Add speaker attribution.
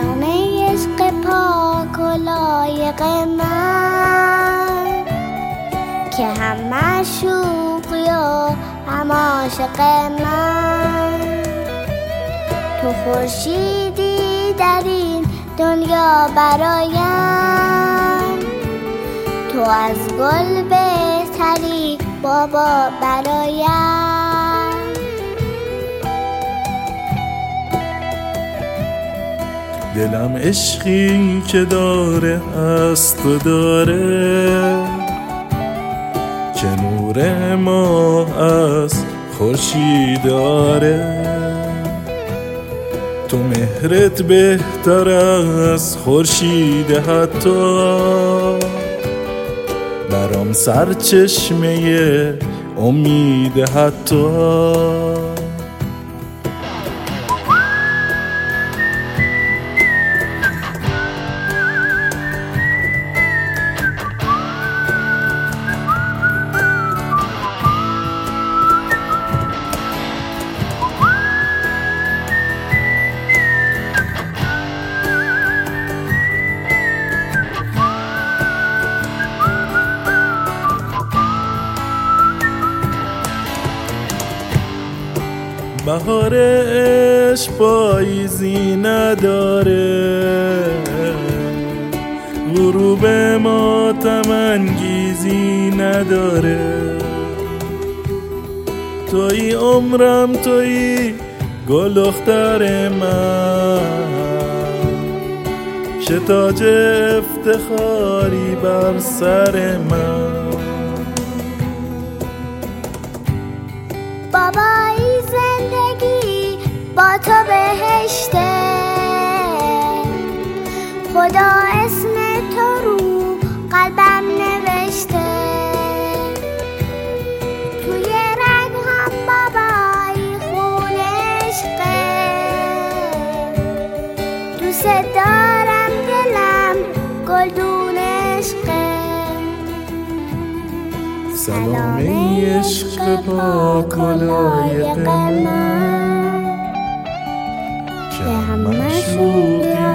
Speaker 1: ای عشق پاک و لایق من که هم معشوقی و هم عاشق من. تو خورشیدی در این دنیا برایم، تو از گل بهتری بابا برایم.
Speaker 2: دلم عشقی که داره هست و داره، که نور ماه از خورشید داره. تو مهرت بهتر از خورشید، حتی برام سرچشمه امید حتی. بهار عشق پاییزی نداره، غروب ماتم انگیزی نداره. توی عمرم، توی گل اختر من، که تاج افتخاری بر سر من.
Speaker 1: بابایی زندگی با تو بهشته، خدا اسم تو رو قلبم نوشته. توی رگ هم بابایی خون عشقه، دوست دارم دلم گلدون عشقه.
Speaker 2: سلام ای عشق پاک و لایق من، که هم معشوقی